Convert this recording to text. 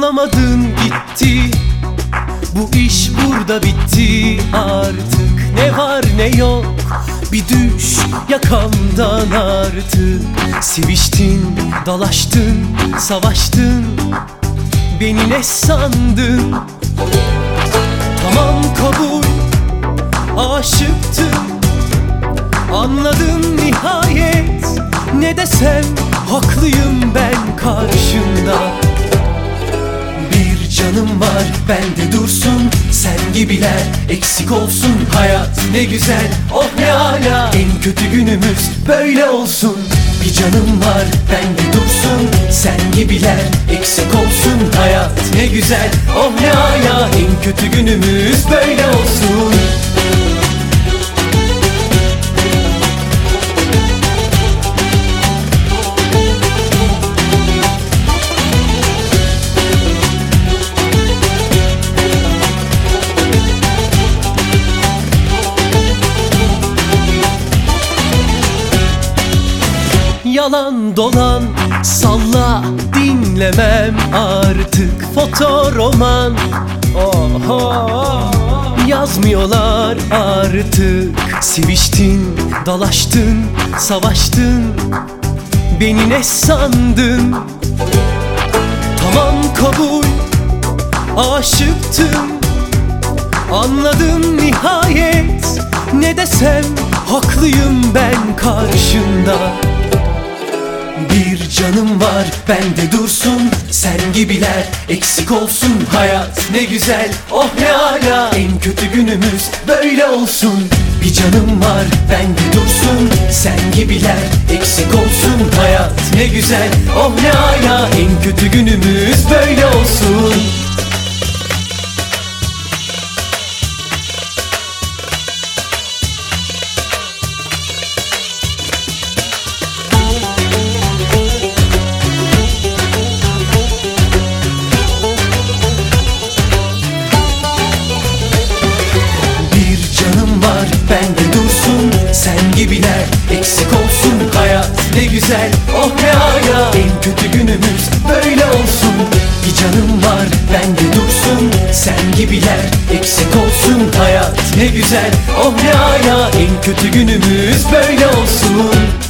Alamadın gitti, bu iş burada bitti artık. Ne var ne yok, bir düş yakamdan artık. Seviştin, dalaştın, savaştın, beni ne sandın? Tamam kabul, aşıktım, anladım nihayet. Ne desem haklıyım ben karşında. Bir canım var bende dursun, sen gibiler eksik olsun. Hayat ne güzel, oh ne ala, en kötü günümüz böyle olsun. Bir canım var bende dursun, sen gibiler eksik olsun. Hayat ne güzel, oh ne ala, en kötü günümüz böyle olsun. Yalan dolan salla, dinlemem artık fotoroman. Oho, yazmıyorlar artık. Seviştin, dalaştın, savaştın, beni ne sandın? Tamam kabul, aşıktım, anladım nihayet. Ne desem haklıyım ben karşında. Bir canım var bende dursun, sen gibiler eksik olsun. Hayat ne güzel, oh ne ala, en kötü günümüz böyle olsun. Bir canım var bende dursun, sen gibiler eksik olsun. Hayat ne güzel, oh ne ala, en kötü günümüz böyle olsun. Bende dursun, sen gibiler eksik olsun. Hayat ne güzel, oh ne ala, en kötü günümüz böyle olsun. Bir canım var bende dursun, sen gibiler eksik olsun. Hayat ne güzel, oh ne ala, en kötü günümüz böyle olsun.